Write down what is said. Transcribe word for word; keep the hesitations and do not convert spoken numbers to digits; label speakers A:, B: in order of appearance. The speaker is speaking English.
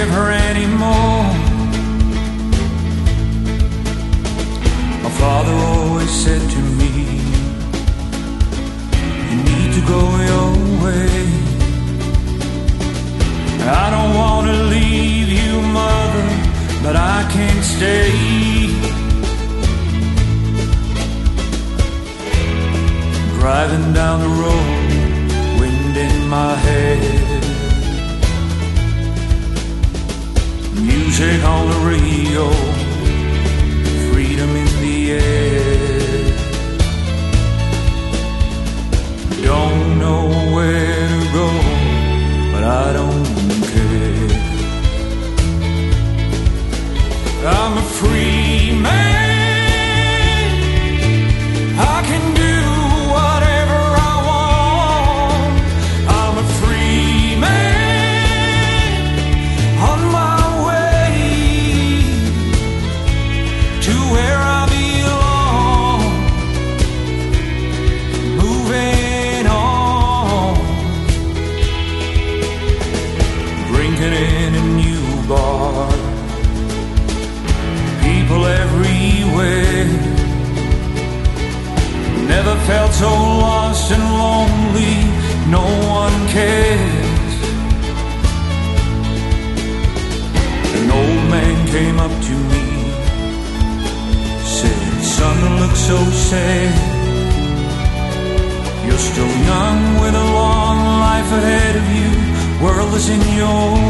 A: forgive her anymore. My father always said to me, you need to go your way. I don't want to leave you, mother, but I can't stay. Driving down the road, wind in my head, music on the radio, freedom in the air. Don't know where to go, but I don't care. I'm a free man, I can do whatever I want. I'm a free man, on my way to where I belong, moving on, drinking in a new bar, people everywhere. Never felt so lost and lonely, no one cares. An old man came up to me, said, son, you look so sad. You're still young with a long life ahead of you. World is in your